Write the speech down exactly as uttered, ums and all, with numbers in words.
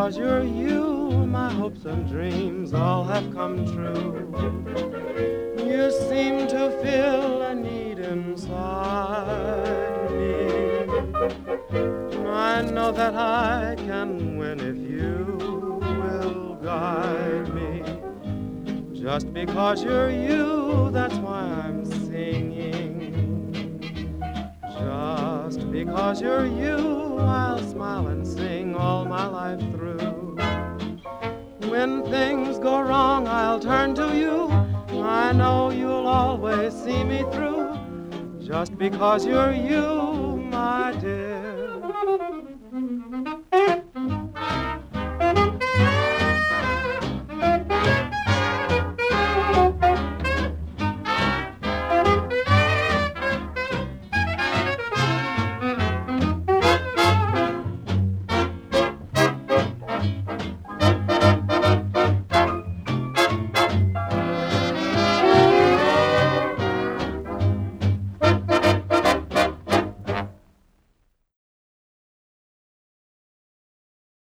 because you're you, my hopes and dreams all have come true. You seem to fill a need inside me. I know that I can win if you will guide me. Just because you're you, that's why I'm singing. Just because you're you, I'll smile and sing all my life through. When things go wrong, I'll turn to you. I know you'll always see me through. Just because you're you, my dear.